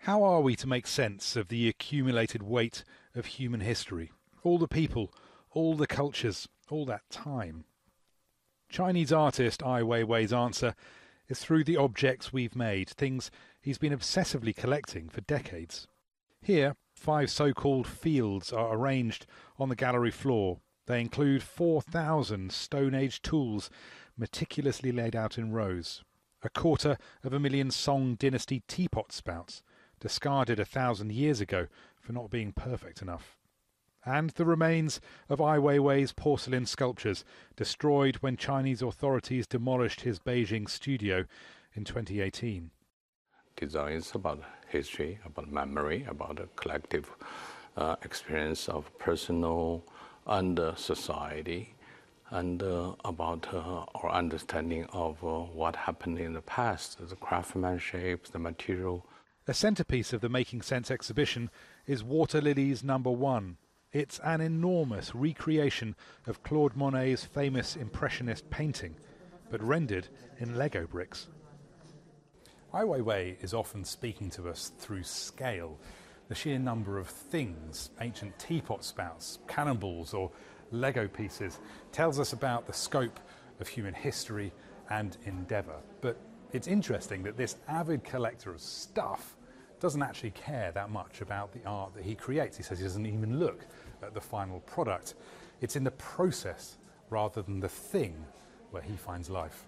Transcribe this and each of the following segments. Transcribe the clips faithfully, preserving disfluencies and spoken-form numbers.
How are we to make sense of the accumulated weight of human history? All the people, all the cultures, all that time. Chinese artist Ai Weiwei's answer is through the objects we've made, things he's been obsessively collecting for decades. Here, five so-called fields are arranged on the gallery floor. They include four thousand Stone Age tools meticulously laid out in rows, a quarter of a million Song dynasty teapot spouts, discarded a thousand years ago for not being perfect enough, and the remains of Ai Weiwei's porcelain sculptures, destroyed when Chinese authorities demolished his Beijing studio in twenty eighteen. Design is about history, about memory, about a collective uh, experience of personal and uh, society, and uh, about uh, our understanding of uh, what happened in the past, the craftsmanship, the material. A centrepiece of the Making Sense exhibition is Water Lilies Number One. It's an enormous recreation of Claude Monet's famous Impressionist painting, but rendered in Lego bricks. Ai Weiwei is often speaking to us through scale. The sheer number of things, ancient teapot spouts, cannonballs or Lego pieces, tells us about the scope of human history and endeavour. But it's interesting that this avid collector of stuff doesn't actually care that much about the art that he creates. He says he doesn't even look at the final product. It's in the process rather than the thing where he finds life.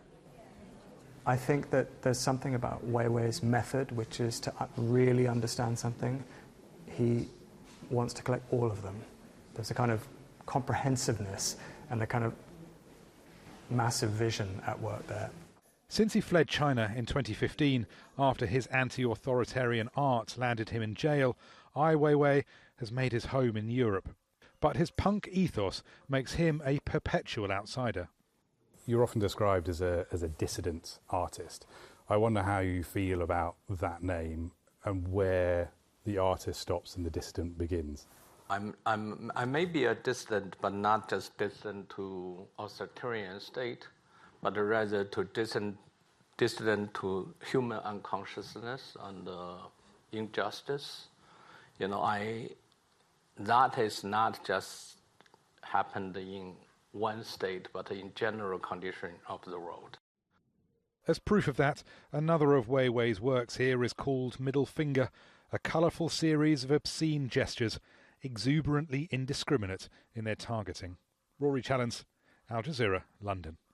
I think that there's something about Weiwei's method, which is to really understand something. He wants to collect all of them. There's a kind of comprehensiveness and a kind of massive vision at work there. Since he fled China in twenty fifteen, after his anti-authoritarian art landed him in jail, Ai Weiwei has made his home in Europe. But his punk ethos makes him a perpetual outsider. You're often described as a, as a dissident artist. I wonder how you feel about that name and where the artist stops and the dissident begins. I'm, I'm, I may be a dissident, but not just dissident to authoritarian state, but rather to distant, distant to human unconsciousness and uh, injustice. You know, I that is not just happened in one state, but in general condition of the world. As proof of that, another of Weiwei's works here is called Middle Finger, a colourful series of obscene gestures, exuberantly indiscriminate in their targeting. Rory Challens, Al Jazeera, London.